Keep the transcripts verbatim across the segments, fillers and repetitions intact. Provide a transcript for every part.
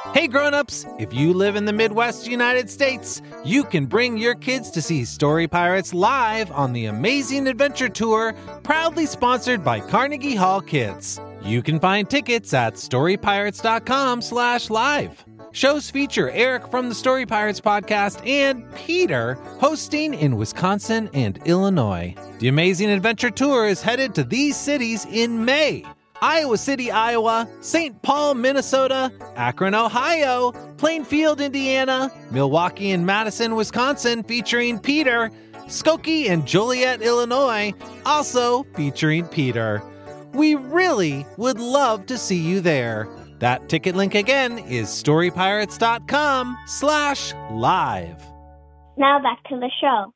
Hey grown-ups, if you live in the Midwest United States, you can bring your kids to see Story Pirates live on the Amazing Adventure Tour, proudly sponsored by Carnegie Hall Kids. You can find tickets at storypirates.com slash live. Shows feature Eric from the Story Pirates podcast and Peter hosting in Wisconsin and Illinois. The Amazing Adventure Tour is headed to these cities in May: Iowa City, Iowa, Saint Paul, Minnesota, Akron, Ohio, Plainfield, Indiana, Milwaukee and Madison, Wisconsin, featuring Peter, Skokie and Joliet, Illinois, also featuring Peter. We really would love to see you there. That ticket link again is storypirates.com slash live. Now back to the show.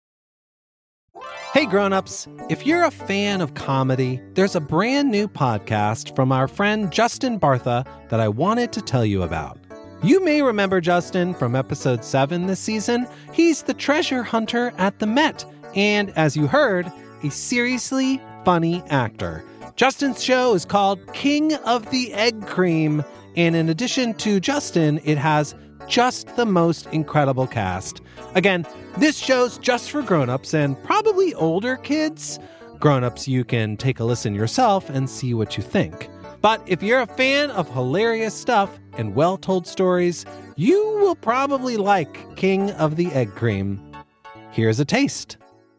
Hey grown-ups, if you're a fan of comedy, there's a brand new podcast from our friend Justin Bartha that I wanted to tell you about. You may remember Justin from episode seven this season. He's the treasure hunter at the Met, and as you heard, a seriously funny actor. Justin's show is called King of the Egg Cream, and in addition to Justin, it has just the most incredible cast. Again, this show's just for grown-ups and probably older kids. Grown-ups, you can take a listen yourself and see what you think. But if you're a fan of hilarious stuff and well-told stories, you will probably like King of the Egg Cream. Here's a taste.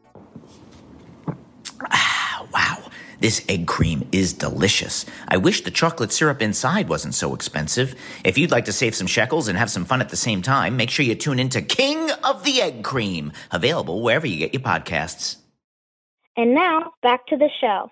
Wow, this egg cream is delicious. I wish the chocolate syrup inside wasn't so expensive. If you'd like to save some shekels and have some fun at the same time, make sure you tune in to King of the Egg Cream, available wherever you get your podcasts. And now, back to the show.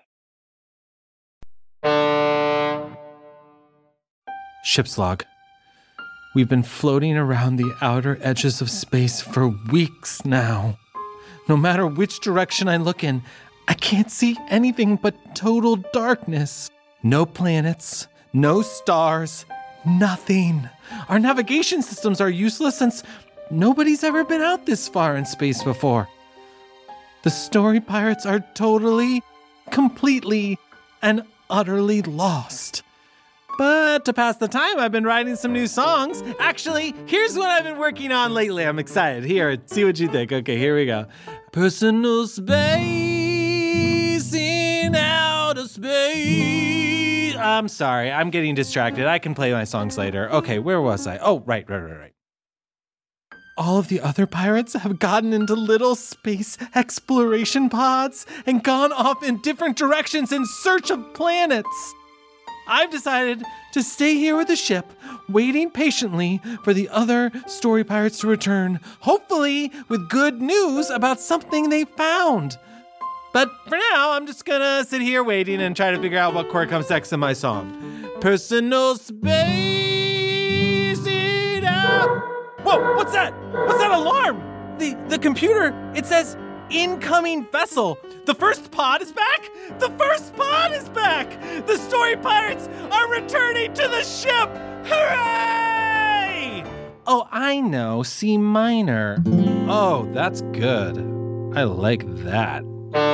Ship's log. We've been floating around the outer edges of space for weeks now. No matter which direction I look in, I can't see anything but total darkness. No planets, no stars, nothing. Our navigation systems are useless since nobody's ever been out this far in space before. The Story Pirates are totally, completely, and utterly lost. But to pass the time, I've been writing some new songs. Actually, here's what I've been working on lately. I'm excited. Here, see what you think. Okay, here we go. Personal space in outer space. I'm sorry, I'm getting distracted. I can play my songs later. Okay, where was I? Oh, right, right, right, right. All of the other pirates have gotten into little space exploration pods and gone off in different directions in search of planets. I've decided to stay here with the ship, waiting patiently for the other Story Pirates to return, hopefully with good news about something they found. But for now, I'm just gonna sit here waiting and try to figure out what chord comes next in my song. Personal space it out. Whoa, what's that? What's that alarm? The the computer, it says incoming vessel. The first pod is back? The first pod is back! The Story Pirates are returning to the ship! Hooray! Oh, I know, C minor. Oh, that's good. I like that.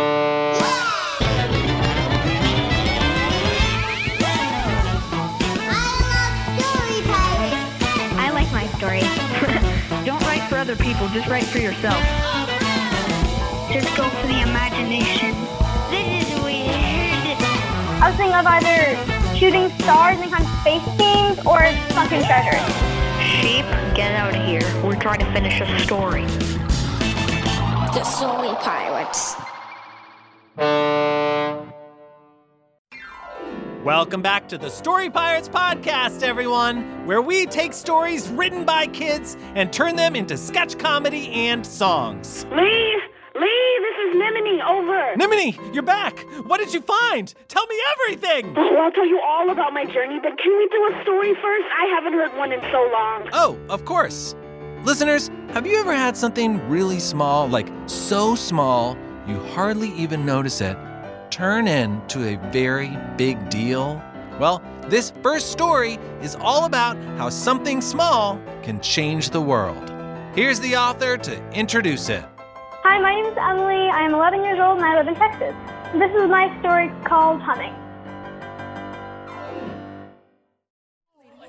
I like my story. Don't write for other people, just write for yourself. Just go for the imagination. This is weird. I was thinking of either shooting stars and kind of space games or sunken treasure. Sheep, get out of here. We're trying to finish a story. The Story Pirates. Welcome back to the Story Pirates podcast, everyone, where we take stories written by kids and turn them into sketch comedy and songs. Lee! Lee, this is Nimini, over. Nimini, you're back. What did you find? Tell me everything. Oh, I'll tell you all about my journey, but can we do a story first? I haven't heard one in so long. Oh, of course. Listeners, have you ever had something really small, like so small you hardly even notice it, turn into a very big deal? Well, this first story is all about how something small can change the world. Here's the author to introduce it. Hi, my name is Emily. I am eleven years old and I live in Texas. This is my story called Humming.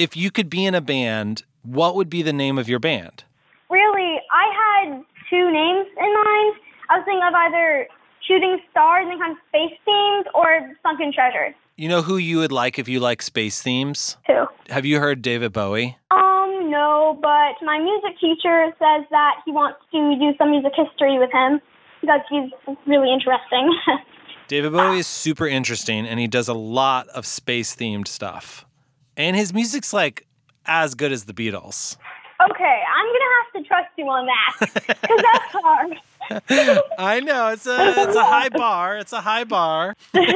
if you could be in a band, what would be the name of your band? Really, I had two names in mind. I was thinking of either Shooting Stars and kind of space themed or Sunken Treasure. You know who you would like if you like space themes? Who? Have you heard David Bowie? Um, no, but my music teacher says that he wants to do some music history with him because he's really interesting. David Bowie is super interesting, and he does a lot of space-themed stuff. And his music's, like, as good as the Beatles. Okay, I'm going to have to trust you on that, because that's hard. I know, it's a, it's a high bar. It's a high bar.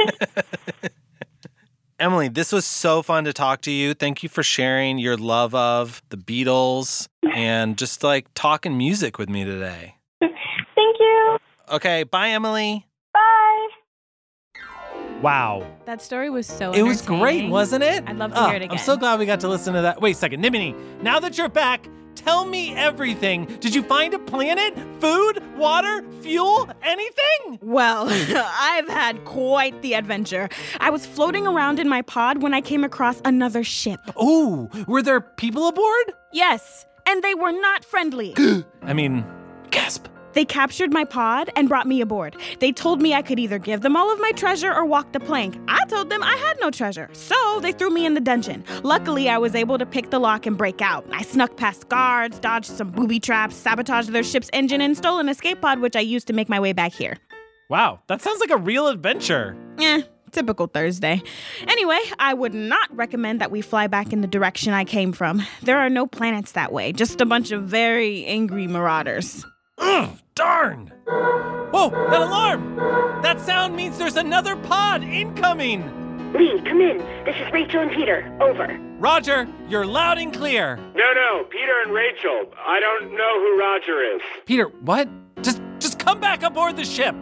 Emily, this was so fun to talk to you. Thank you for sharing your love of the Beatles and just, like, talking music with me today. Thank you. Okay, bye, Emily. Bye. Wow. That story was so It was great, wasn't it? I'd love to oh, hear it again. I'm so glad we got to listen to that. Wait a second, Nimini, now that you're back, tell me everything. Did you find a planet, food, water, fuel, anything? Well, I've had quite the adventure. I was floating around in my pod when I came across another ship. Ooh, were there people aboard? Yes, and they were not friendly. I mean, gasp. They captured my pod and brought me aboard. They told me I could either give them all of my treasure or walk the plank. I told them I had no treasure, so they threw me in the dungeon. Luckily, I was able to pick the lock and break out. I snuck past guards, dodged some booby traps, sabotaged their ship's engine, and stole an escape pod, which I used to make my way back here. Wow, that sounds like a real adventure. Eh, typical Thursday. Anyway, I would not recommend that we fly back in the direction I came from. There are no planets that way, just a bunch of very angry marauders. Ugh, darn! Whoa, that alarm! That sound means there's another pod incoming! Lee, come in. This is Rachel and Peter. Over. Roger, you're loud and clear. No, no, Peter and Rachel. I don't know who Roger is. Peter, what? Just just come back aboard the ship.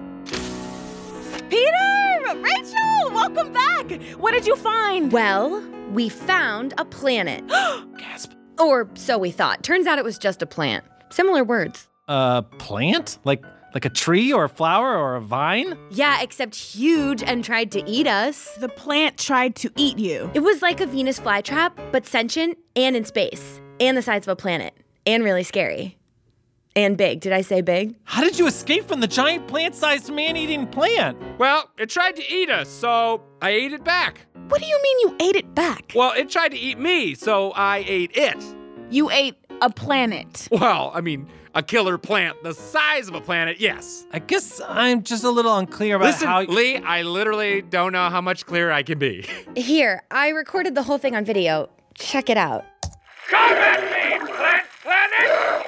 Peter! Rachel! Welcome back! What did you find? Well, we found a planet. Gasp. Or so we thought. Turns out it was just a plant. Similar words. A plant? Like like a tree or a flower or a vine? Yeah, except huge and tried to eat us. The plant tried to eat you. It was like a Venus flytrap, but sentient and in space. And the size of a planet. And really scary. And big. Did I say big? How did you escape from the giant plant-sized man-eating plant? Well, it tried to eat us, so I ate it back. What do you mean you ate it back? Well, it tried to eat me, so I ate it. You ate a planet. Well, I mean, a killer plant the size of a planet, yes. I guess I'm just a little unclear about Listen, how... Lee, I literally don't know how much clearer I can be. Here, I recorded the whole thing on video. Check it out. Come at me, plant planet!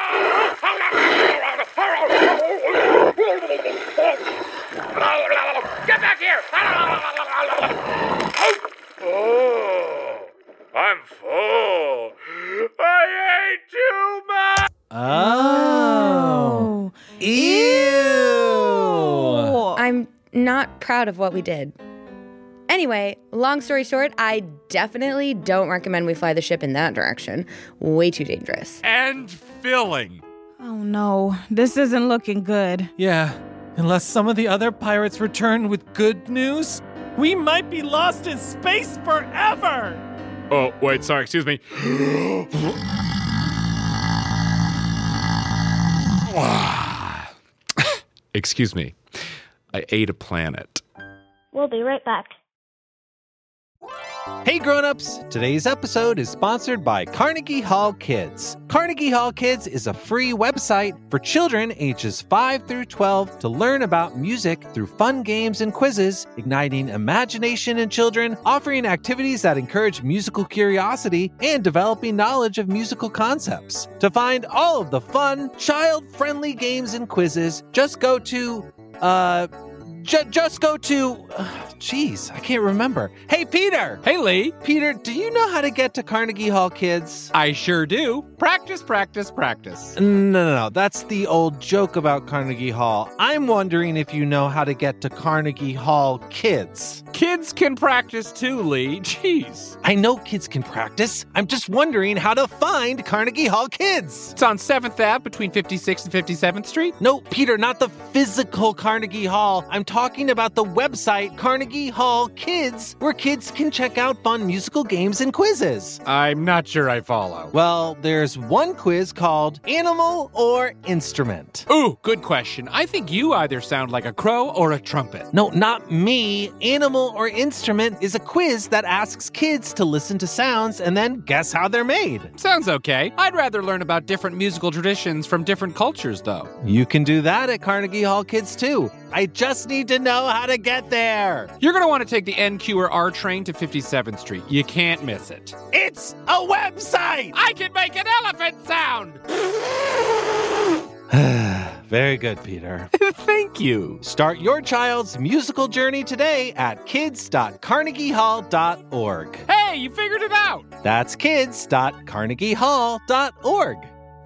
Get back here! Oh, I'm full. I ate too much! Oh. Ew! I'm not proud of what we did. Anyway, long story short, I definitely don't recommend we fly the ship in that direction. Way too dangerous. And filling. Oh no, this isn't looking good. Yeah, unless some of the other pirates return with good news, we might be lost in space forever! Oh, wait, sorry, excuse me. Excuse me. I ate a planet. We'll be right back. Hey grown-ups! Today's episode is sponsored by Carnegie Hall Kids. Carnegie Hall Kids is a free website for children ages five through twelve to learn about music through fun games and quizzes, igniting imagination in children, offering activities that encourage musical curiosity, and developing knowledge of musical concepts. To find all of the fun, child-friendly games and quizzes, just go to, uh... J- just go to... Jeez, uh, I can't remember. Hey, Peter! Hey, Lee. Peter, do you know how to get to Carnegie Hall Kids? I sure do. Practice, practice, practice. No, no, no. That's the old joke about Carnegie Hall. I'm wondering if you know how to get to Carnegie Hall Kids. Kids can practice too, Lee. Jeez. I know kids can practice. I'm just wondering how to find Carnegie Hall Kids. It's on seventh Avenue between fifty-sixth and fifty-seventh Street. No, Peter, not the physical Carnegie Hall. I'm talking talking about the website Carnegie Hall Kids, where kids can check out fun musical games and quizzes. I'm not sure I follow. Well, there's one quiz called Animal or Instrument. Ooh, good question. I think you either sound like a crow or a trumpet. No, not me. Animal or Instrument is a quiz that asks kids to listen to sounds and then guess how they're made. Sounds okay. I'd rather learn about different musical traditions from different cultures, though. You can do that at Carnegie Hall Kids, too. I just need to know how to get there. You're going to want to take the N Q or R train to fifty-seventh Street. You can't miss it. It's a website! I can make an elephant sound! Very good, Peter. Thank you. Start your child's musical journey today at kids dot carnegie hall dot org. Hey, you figured it out! That's kids dot carnegie hall dot org.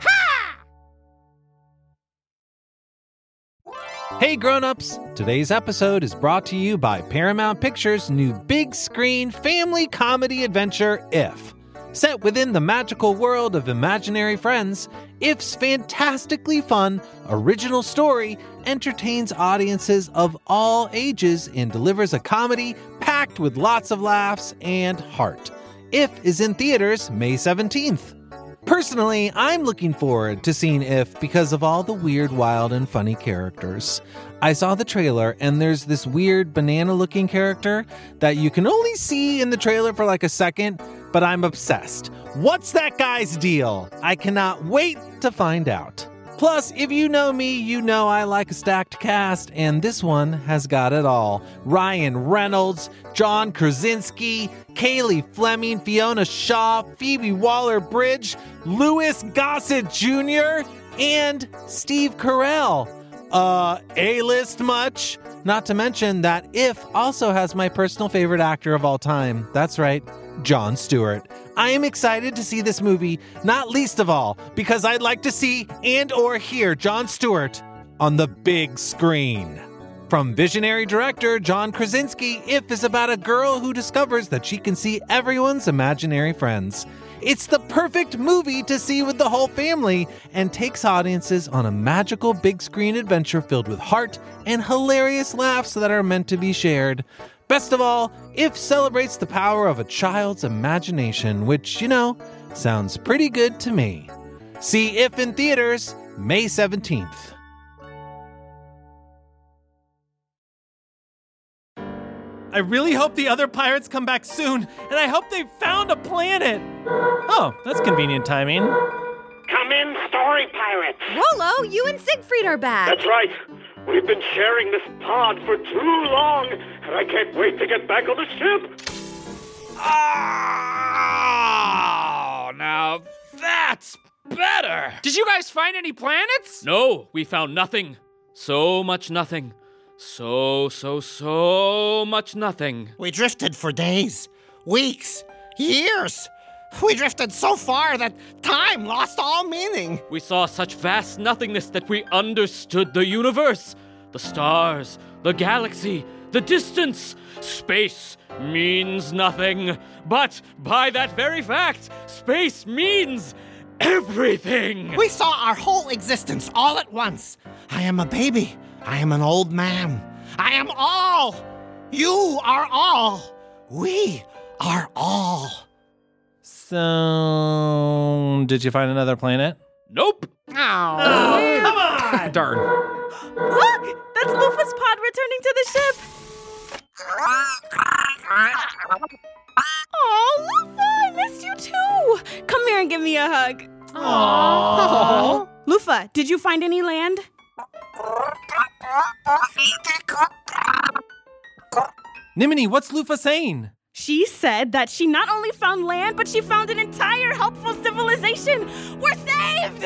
Hey grown-ups! Today's episode is brought to you by Paramount Pictures' new big screen family comedy adventure, If. Set within the magical world of imaginary friends, If's fantastically fun, original story entertains audiences of all ages and delivers a comedy packed with lots of laughs and heart. If is in theaters May seventeenth. Personally, I'm looking forward to seeing If because of all the weird, wild, and funny characters. I saw the trailer, and there's this weird banana-looking character that you can only see in the trailer for like a second, but I'm obsessed. What's that guy's deal? I cannot wait to find out. Plus, if you know me, you know I like a stacked cast, and this one has got it all. Ryan Reynolds, John Krasinski, Kaylee Fleming, Fiona Shaw, Phoebe Waller-Bridge, Louis Gossett Junior, and Steve Carell. Uh, A-list much? Not to mention that If also has my personal favorite actor of all time. That's right, Jon Stewart. I am excited to see this movie, not least of all, because I'd like to see and or hear Jon Stewart on the big screen. From visionary director John Krasinski, If is about a girl who discovers that she can see everyone's imaginary friends. It's the perfect movie to see with the whole family and takes audiences on a magical big screen adventure filled with heart and hilarious laughs that are meant to be shared. Best of all, If celebrates the power of a child's imagination, which, you know, sounds pretty good to me. See If in theaters May seventeenth. I really hope the other pirates come back soon, and I hope they found a planet. Oh, that's convenient timing. Come in, story pirates. Rolo, you and Siegfried are back. That's right. We've been sharing this pod for too long, and I can't wait to get back on the ship. Oh, now that's better. Did you guys find any planets? No, we found nothing. So much nothing. So, so, so much nothing. We drifted for days, weeks, years. We drifted so far that time lost all meaning. We saw such vast nothingness that we understood the universe, the stars, the galaxy, the distance. Space means nothing. But by that very fact, space means everything. We saw our whole existence all at once. I am a baby. I am an old man. I am all. You are all. We are all. So, did you find another planet? Nope. Oh, oh come on! Darn. Look! That's Lufa's pod returning to the ship. Oh, Lufa, I missed you too. Come here and give me a hug. Aww. Lufa, did you find any land? Nimini, what's Lufa saying? She said that she not only found land, but she found an entire helpful civilization. We're saved!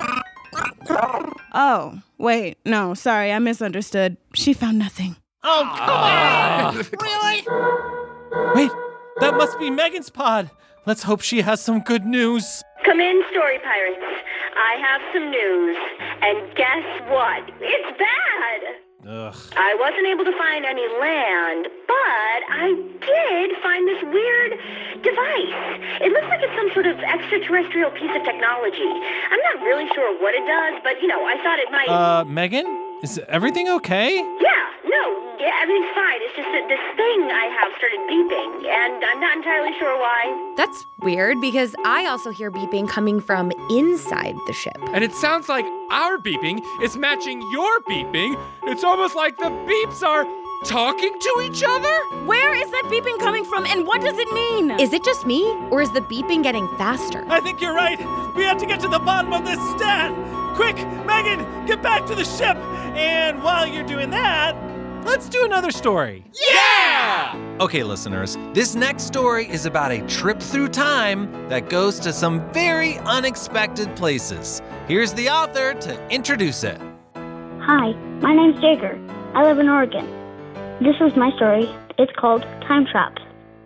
Oh, wait, no, sorry, I misunderstood. She found nothing. Oh, come on! Really? Wait, that must be Megan's pod. Let's hope she has some good news. Come in, story pirates. I have some news. And guess what? It's bad! Ugh. I wasn't able to find any land, but I did find this weird device. It looks like it's some sort of extraterrestrial piece of technology. I'm not really sure what it does, but, you know, I thought it might... Uh, Megan? Is everything okay? Yeah, no, yeah, everything's fine. It's just that this thing I have started beeping, and I'm not entirely sure why. That's weird because I also hear beeping coming from inside the ship. And it sounds like our beeping is matching your beeping. It's almost like the beeps are talking to each other? Where is that beeping coming from, and what does it mean? Is it just me, or is the beeping getting faster? I think you're right. We have to get to the bottom of this stat. Quick, Megan, get back to the ship. And while you're doing that, let's do another story. Yeah! Okay, listeners, this next story is about a trip through time that goes to some very unexpected places. Here's the author to introduce it. Hi, my name's Jager. I live in Oregon. This is my story. It's called Time Traps.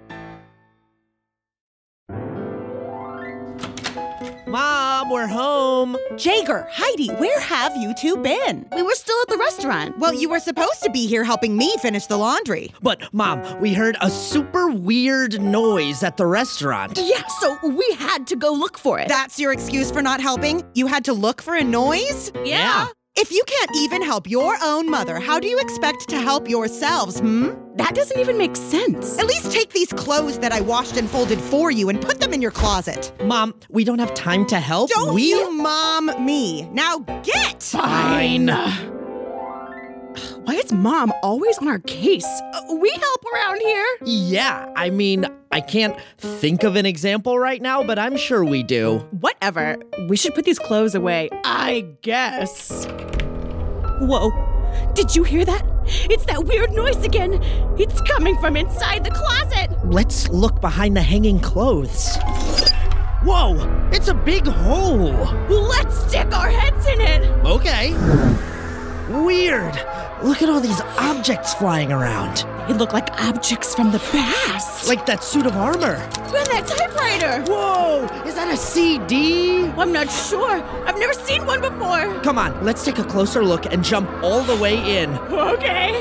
Mom, we're home. Jager, Heidi, where have you two been? We were still at the restaurant. Well, you were supposed to be here helping me finish the laundry. But, Mom, we heard a super weird noise at the restaurant. Yeah, so we had to go look for it. That's your excuse for not helping? You had to look for a noise? Yeah. yeah. If you can't even help your own mother, how do you expect to help yourselves, hmm? That doesn't even make sense. At least take these clothes that I washed and folded for you and put them in your closet. Mom, we don't have time to help. Don't we... you mom me. Now get! Fine. Why is Mom always on our case? Uh, we help around here. Yeah, I mean, I can't think of an example right now, but I'm sure we do. Whatever. We should put these clothes away, I guess. Whoa. Did you hear that? It's that weird noise again. It's coming from inside the closet. Let's look behind the hanging clothes. Whoa, it's a big hole. Let's stick our heads in it. Okay. Weird. Look at all these objects flying around. They look like objects from the past. Like that suit of armor. And that typewriter. Whoa, is that a C D? I'm not sure. I've never seen one before. Come on, let's take a closer look and jump all the way in. Okay.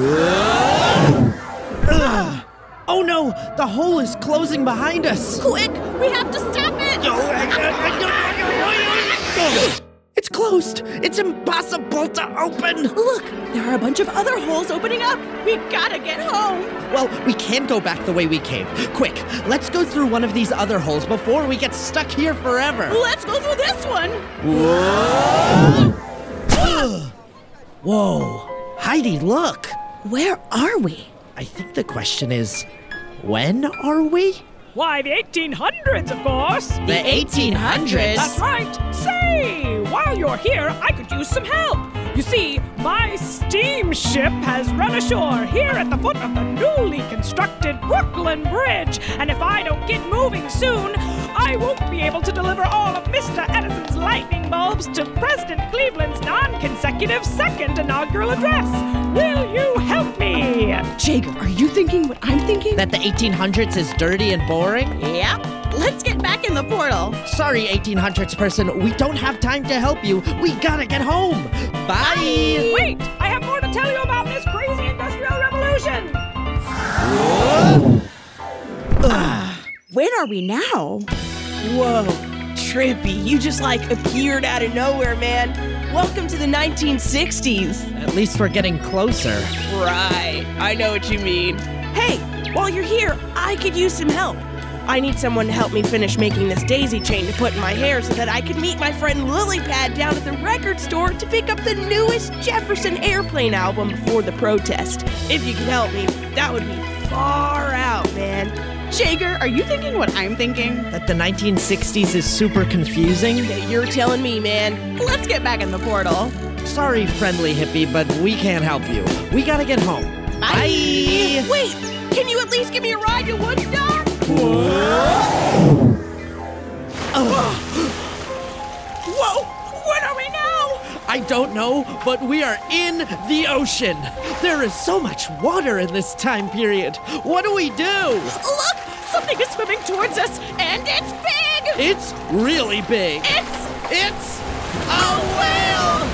uh, oh no, the hole is closing behind us. Quick, we have to stop it. It's closed! It's impossible to open! Look, there are a bunch of other holes opening up. We gotta get home. Well, we can't go back the way we came. Quick, let's go through one of these other holes before we get stuck here forever. Let's go through this one. Whoa! Whoa! Heidi, look! Where are we? I think the question is, when are we? Why, the eighteen hundreds, of course. The eighteen hundreds? That's right. Say, while you're here, I could use some help. You see, my steamship has run ashore here at the foot of the newly constructed Brooklyn Bridge. And if I don't get moving soon, I won't be able to deliver all of Mister Edison's lightning bulbs to President Cleveland's non-consecutive second inaugural address. Will you help me? Jager, are you thinking what I'm thinking? That the eighteen hundreds is dirty and boring? Yep. Let's get back in the portal. Sorry, eighteen hundreds person. We don't have time to help you. We gotta get home. Bye. Bye. Wait, I have more to tell you about this crazy industrial revolution. uh, where are we now? Whoa, Trippy, you just like appeared out of nowhere, man. Welcome to the nineteen sixties. At least we're getting closer. Right, I know what you mean. Hey, while you're here, I could use some help. I need someone to help me finish making this daisy chain to put in my hair so that I can meet my friend Lilypad down at the record store to pick up the newest Jefferson Airplane album before the protest. If you could help me, that would be far out, man. Jager, are you thinking what I'm thinking? That the nineteen sixties is super confusing? Yeah, you're telling me, man. Let's get back in the portal. Sorry, friendly hippie, but we can't help you. We gotta get home. Bye. Bye. Wait, can you at least give me a ride to Woodstock? Whoa! Oh. Whoa! Where are we now? I don't know, but we are in the ocean. There is so much water in this time period. What do we do? Look! Something is swimming towards us, and it's big! It's really big. It's... It's... a whale!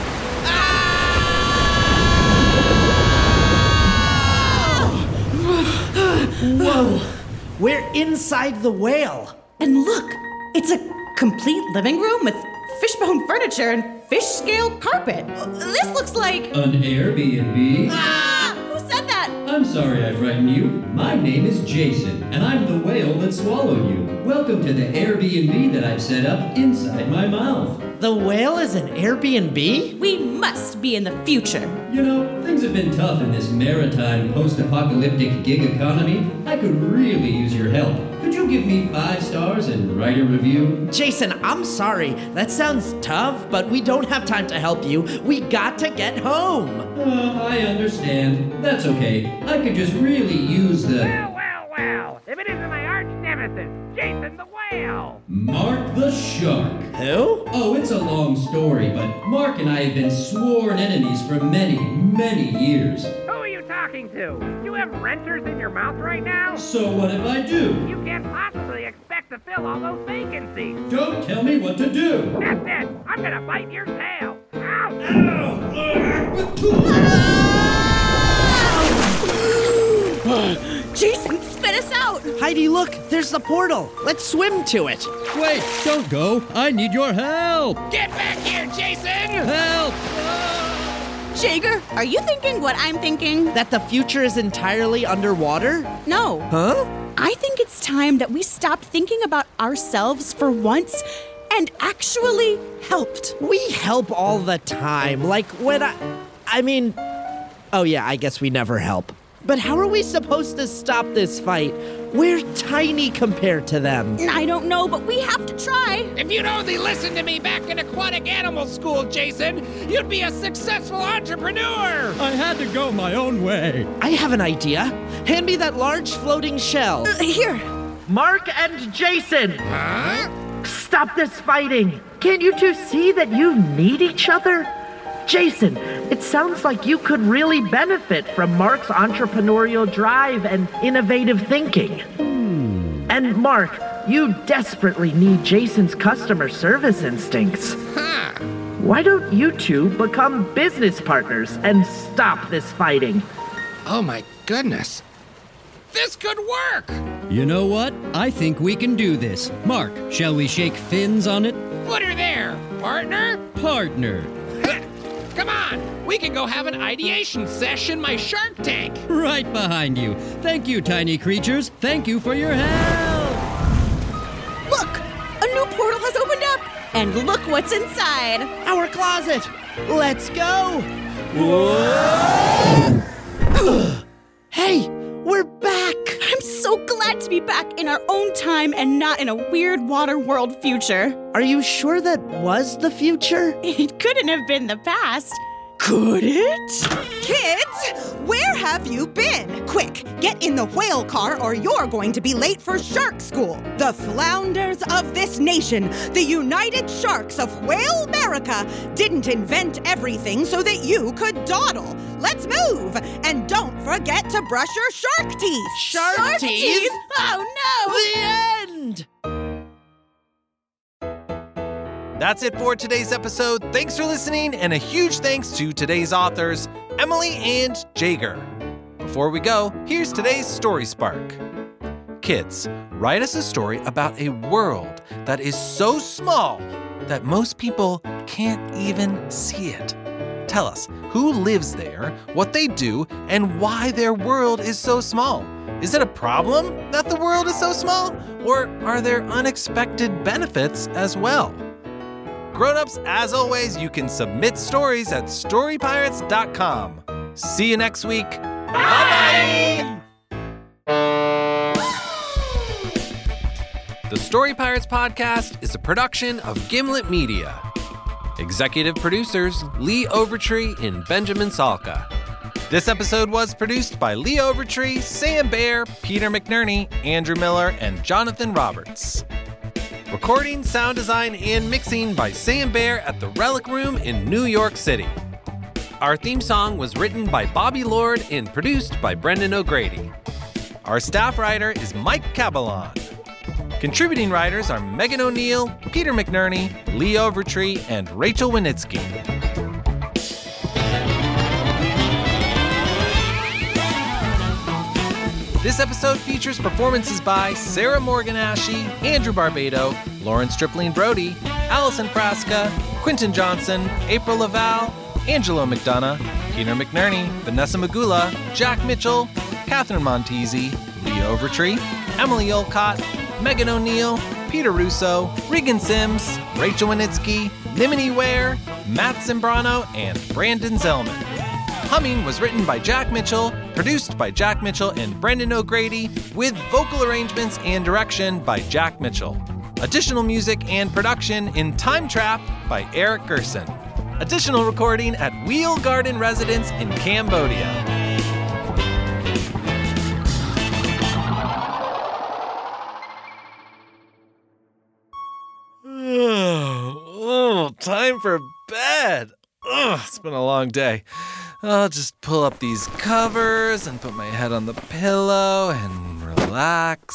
Whoa! We're inside the whale. And look, it's a complete living room with fishbone furniture and fish scale carpet. This looks like... An Airbnb? Ah! Who said that? I'm sorry I frightened you. My name is Jason, and I'm the whale that swallowed you. Welcome to the Airbnb that I've set up inside my mouth. The whale is an Airbnb? We must be in the future. You know, things have been tough in this maritime post-apocalyptic gig economy. I could really use your help. Could you give me five stars and write a review? Jason, I'm sorry. That sounds tough, but we don't have time to help you. We got to get home. Uh, I understand. That's okay. I could just really use the... Well, well, well. If it isn't my arch nemesis, Jason the Whale. Mark the Shark. Who? Oh, it's a long story, but Mark and I have been sworn enemies for many, many years. Who are you talking to? You have renters in your mouth right now? So what if I do? You can't possibly expect to fill all those vacancies. Don't tell me what to do. That's it. I'm gonna bite your tail. Ow! Ow! Jason, spit us out! Heidi, look, there's the portal. Let's swim to it. Wait, don't go. I need your help. Get back here, Jason! Help! Jaeger, are you thinking what I'm thinking? That the future is entirely underwater? No. Huh? I think it's time that we stopped thinking about ourselves for once and actually helped. We help all the time. Like when I... I mean... Oh yeah, I guess we never help. But how are we supposed to stop this fight? We're tiny compared to them. I don't know, but we have to try. If you'd only listened to me back in aquatic animal school, Jason, you'd be a successful entrepreneur. I had to go my own way. I have an idea. Hand me that large floating shell. Uh, here. Mark and Jason. Huh? Stop this fighting. Can't you two see that you need each other? Jason, it sounds like you could really benefit from Mark's entrepreneurial drive and innovative thinking. Hmm. And Mark, you desperately need Jason's customer service instincts. Huh. Why don't you two become business partners and stop this fighting? Oh my goodness. This could work! You know what? I think we can do this. Mark, shall we shake fins on it? Put her there, partner. Partner. Come on, we can go have an ideation sesh in my shark tank. Right behind you. Thank you, tiny creatures. Thank you for your help. Look, a new portal has opened up. And look what's inside. Our closet. Let's go. Hey, we're back. I'm so glad to be back in our own time and not in a weird water world future. Are you sure that was the future? It couldn't have been the past. Could it? Kids, where have you been? Quick, get in the whale car or you're going to be late for shark school. The flounders of this nation, the United Sharks of Whale America, didn't invent everything so that you could dawdle. Let's move, and don't forget to brush your shark teeth. Shark, shark teeth? teeth? Oh no! The end! That's it for today's episode. Thanks for listening, and a huge thanks to today's authors, Emily and Jaeger. Before we go, here's today's Story Spark. Kids, write us a story about a world that is so small that most people can't even see it. Tell us who lives there, what they do, and why their world is so small. Is it a problem that the world is so small, or are there unexpected benefits as well? Grown-ups, as always, you can submit stories at story pirates dot com. See you next week. Bye! The Story Pirates Podcast is a production of Gimlet Media. Executive producers, Lee Overtree and Benjamin Salka. This episode was produced by Lee Overtree, Sam Baer, Peter McNerney, Andrew Miller, and Jonathan Roberts. Recording, sound design, and mixing by Sam Baer at the Relic Room in New York City. Our theme song was written by Bobby Lord and produced by Brendan O'Grady. Our staff writer is Mike Cabalon. Contributing writers are Megan O'Neill, Peter McNerney, Lee Overtree, and Rachel Winitsky. This episode features performances by Sarah Morgan-Ashey, Andrew Barbado, Lauren Stripling Brody, Allison Frasca, Quentin Johnson, April Laval, Angelo McDonough, Peter McNerney, Vanessa Magula, Jack Mitchell, Catherine Montesi, Leah Overtree, Emily Olcott, Megan O'Neill, Peter Russo, Regan Sims, Rachel Winitsky, Nimini Ware, Matt Zimbrano, and Brandon Zellman. Humming was written by Jack Mitchell, produced by Jack Mitchell and Brendan O'Grady, with vocal arrangements and direction by Jack Mitchell. Additional music and production in Time Trap by Eric Gerson. Additional recording at Wheel Garden Residence in Cambodia. Oh, time for bed. Ugh, it's been a long day. I'll just pull up these covers and put my head on the pillow and relax.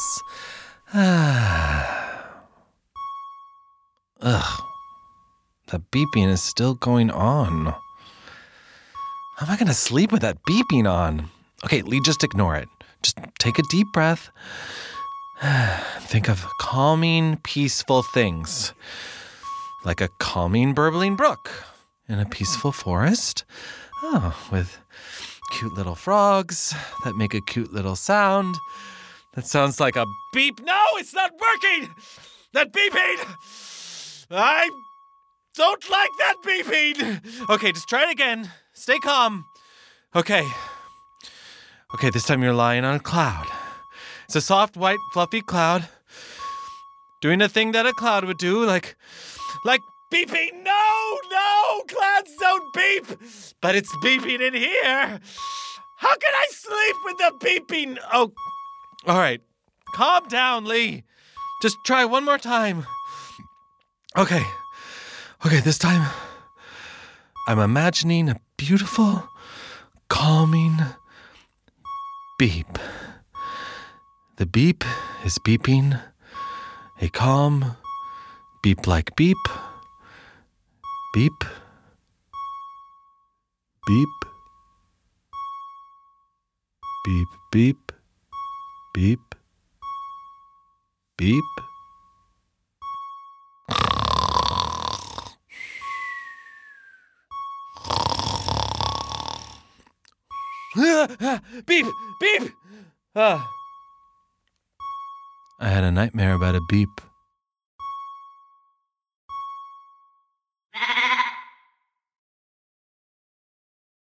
Ugh. The beeping is still going on. How am I going to sleep with that beeping on? Okay, Lee, just ignore it. Just take a deep breath. Think of calming, peaceful things. Like a calming, burbling brook in a peaceful forest. Oh, with cute little frogs that make a cute little sound. That sounds like a beep. No, it's not working! That beeping! I don't like that beeping! Okay, just try it again. Stay calm. Okay. Okay, this time you're lying on a cloud. It's a soft, white, fluffy cloud. Doing a thing that a cloud would do, like... Like beeping. No, no, clouds don't beep. But it's beeping in here. How can I sleep with the beeping? Oh, all right. Calm down, Lee. Just try one more time. Okay. Okay, this time I'm imagining a beautiful, calming beep. The beep is beeping. A calm beep like beep. Beep. Beep. Beep, beep. Beep. Beep. Beep! Beep! Ah. I had a nightmare about a beep.